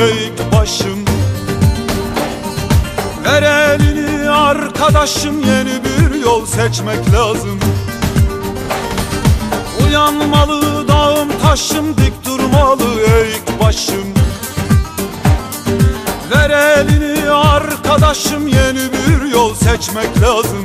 eğik başım. Ver elini arkadaşım, yeni bir yol seçmek lazım. Uyanmalı dağım taşım, dik durmalı eğik başım. Ver elini arkadaşım, yeni bir yol seçmek lazım.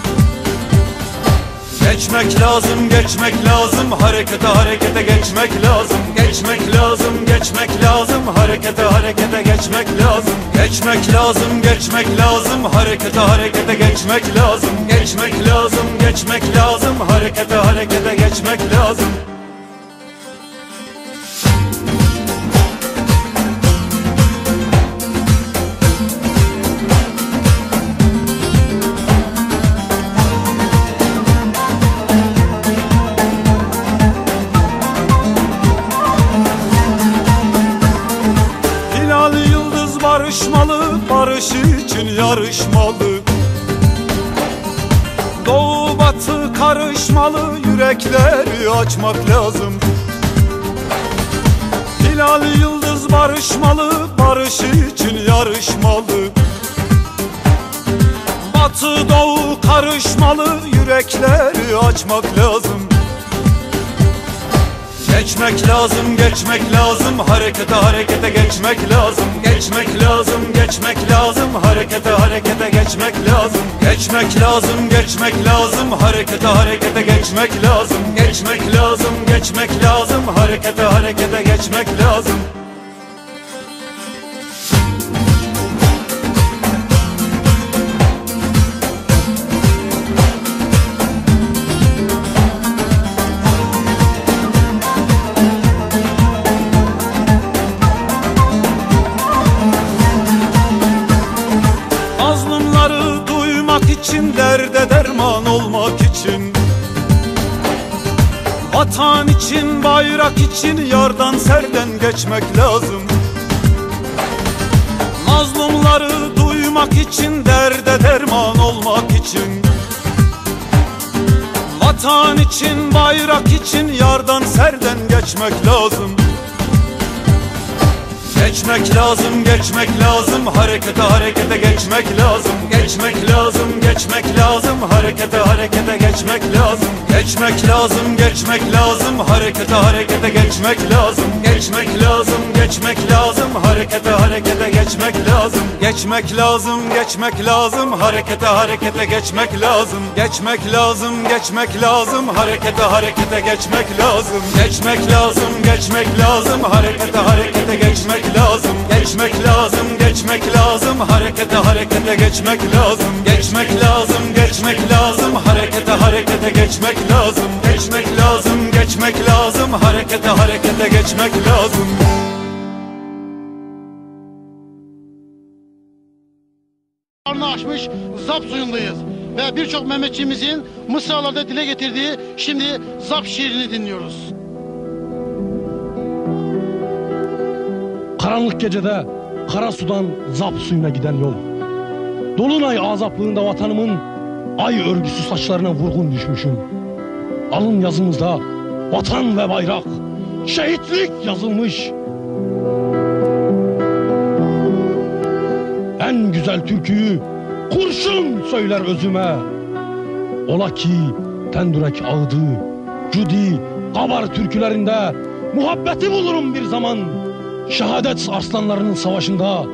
Geçmek lazım, geçmek lazım, harekete harekete geçmek lazım. Geçmek lazım, geçmek lazım, harekete harekete geçmek lazım. Geçmek lazım, geçmek lazım, harekete harekete geçmek lazım. Geçmek lazım, geçmek lazım, harekete harekete geçmek lazım. Barışmalı, barış için yarışmalı. Doğu batı karışmalı, yürekleri açmak lazım. Hilal yıldız barışmalı, barış için yarışmalı. Batı doğu karışmalı, yürekleri açmak lazım. Geçmek lazım, geçmek lazım, harekete harekete geçmek lazım. Geçmek lazım, geçmek lazım, harekete harekete geçmek lazım. Geçmek lazım, geçmek lazım, harekete harekete geçmek lazım. Geçmek lazım, geçmek lazım, harekete harekete geçmek lazım. Derde derman olmak için, vatan için, bayrak için, yardan serden geçmek lazım. Mazlumları duymak için, derde derman olmak için, vatan için, bayrak için, yardan serden geçmek lazım. Geçmek lazım, geçmek lazım, harekete harekete geçmek lazım. Geçmek lazım, geçmek lazım, harekete harekete geçmek lazım. Geçmek lazım, geçmek lazım, harekete harekete geçmek lazım. Geçmek lazım, geçmek lazım, harekete harekete geçmek lazım. Geçmek lazım, geçmek lazım, harekete harekete geçmek lazım. Geçmek lazım, geçmek lazım, harekete harekete geçmek lazım. Geçmek lazım, geçmek lazım, harekete harekete geçmek lazım. Geçmek lazım, geçmek lazım, harekete harekete geçmek lazım. Geçmek lazım, geçmek lazım, harekete harekete geçmek lazım. Geçmek lazım, geçmek lazım, harekete harekete geçmek lazım. Aşmış Zap suyundayız ve birçok Mehmetçiğimizin mısralarda dile getirdiği şimdi Zap şiirini dinliyoruz. Karanlık gecede kara sudan Zap suyuna giden yol. Dolunay azaplığında vatanımın ay örgüsü saçlarına vurgun düşmüşüm. Alın yazımızda vatan ve bayrak, şehitlik yazılmış. En güzel türküyü kurşun söyler özüme. Ola ki Tendürek ağıdı, Cudi, Kabar türkülerinde muhabbeti bulurum bir zaman. Şehadet arslanlarının savaşında.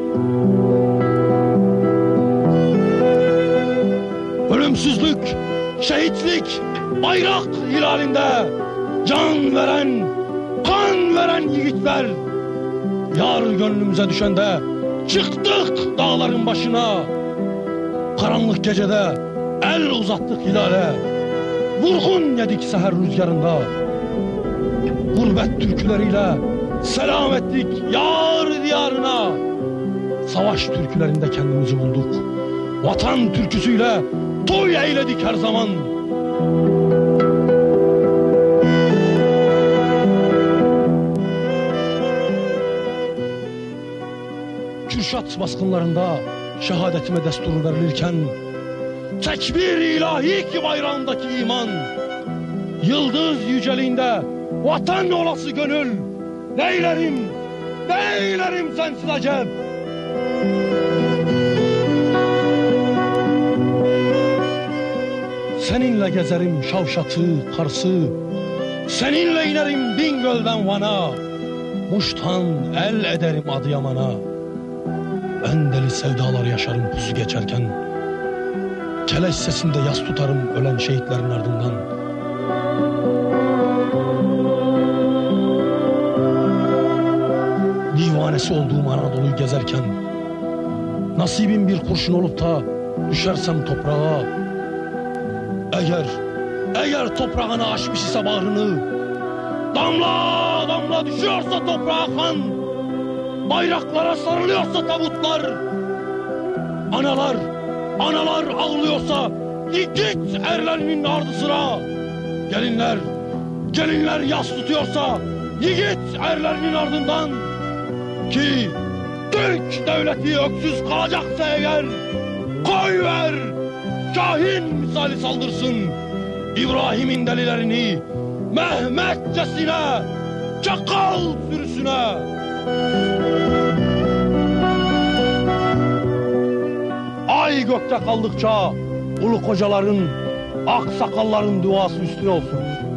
Ölümsüzlük, şehitlik, bayrak hilalinde can veren, kan veren yiğitler. Yar gönlümüze düşende çıktık dağların başına. Karanlık gecede el uzattık hilale. Vurgun yedik seher rüzgarında. Gurbet türküleriyle selam ettik yar diyarına. Savaş türkülerinde kendimizi bulduk. Vatan türküsüyle toy eyledik her zaman. Kürşat baskınlarında şehadetime destur verilirken, tekbir ilahi ki bayrağındaki iman, yıldız yüceliğinde vatan olası gönül, neylerim Neylerim sensiz acep. Seninle gezerim Şavşat'ı, Kars'ı, seninle inerim Bingöl'den Van'a, Muş'tan el ederim Adıyaman'a. Ben deli sevdalar yaşarım pusu geçerken, keleş sesinde yas tutarım ölen şehitlerin ardından. Divanesi olduğum Anadolu'yu gezerken, nasibim bir kurşun olup da düşersem toprağa, eğer toprağını aşmış ise bağrını, damla damla düşüyorsa toprağa kan, bayraklara sarılıyorsa tabutlar, analar ağlıyorsa git erlerinin ardı sıra, gelinler yas tutuyorsa yiğit erlerinin ardından, ki Türk devleti öksüz kalacaksa eğer, koy ver Şahin misali saldırsın İbrahim'in delilerini Mehmetçesine, çakal sürüsüne. Ay gökte kaldıkça ulu kocaların, ak sakalların duası üstüne olsun.